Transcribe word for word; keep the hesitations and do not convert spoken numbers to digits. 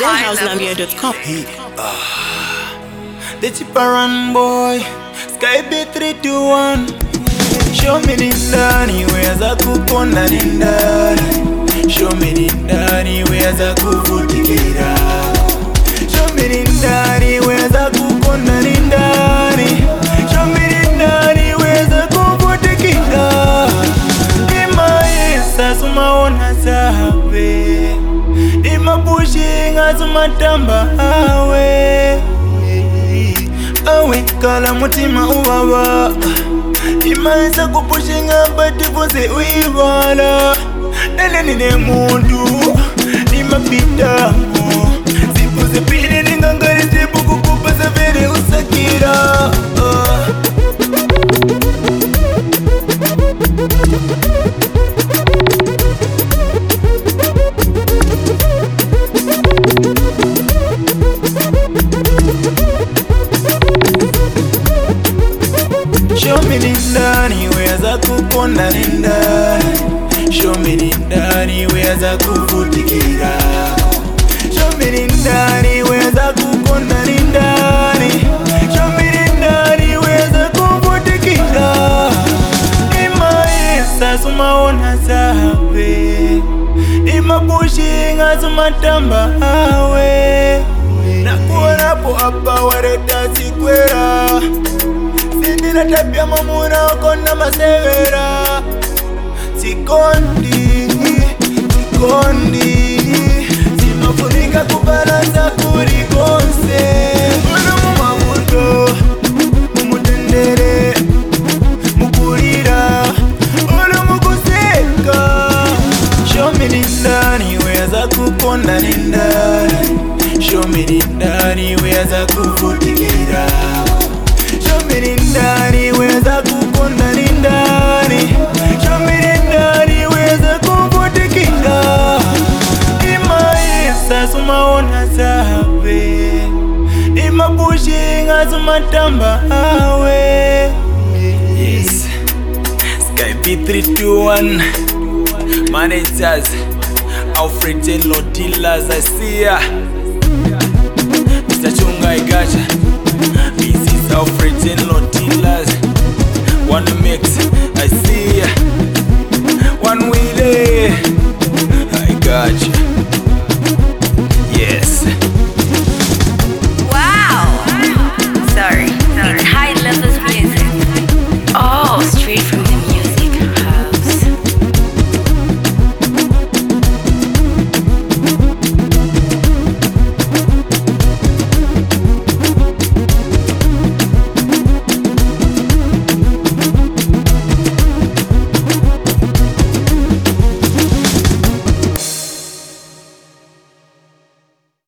zen house zambia dot com. The Chiparan boy, Sky B three two one. Show me the ndani, weza kukonda ni ndani. Show me the ndani, weza kuvutikira. Show me the ndani, weza kukonda ni ndani. Show me the ndani, weza kuvutikira. Ima yesa sumaona sahabe, ima pushinga sumatamba awe. Awe kala mutima ubaba, imaisa kupushinga bati fose uibala. Nene nine mundu, nima pitamo. Sipu zepine ningangari sipu kukupa severe usakira. Show me the ndani, weza kukonda ni ndani. Show me the ndani, weza kuvutikira. Show me the ndani, weza kukonda ni ndani. Show me the ndani, weza kuvutikira. Ima yesa sumaona sahabe, ima pushinga sumatamba awe. Nakuona po hapa wareta sikwera, sindina tapia mamuna okona masevera. Sikondi, sikondi, simafunika kubalanza kurikonse. Mwana mumamundo, mumutendere, mukurira, olo mukuseka. Show me the ndani, weza kukonda ni ndani. Show me the ndani, weza kuvutikira. Show me the ndani, weza kukonda ni ndani. Show me the ndani, weza kuvutikira. Ima yesa sumaona sahabe, ima pushinga sumatamba awe. Yes, Sky B three two one managers, Alfred and Lodilas, I see ya. Mister Chunga, I gotcha. This is Alfred and Lodilas. Wanna mix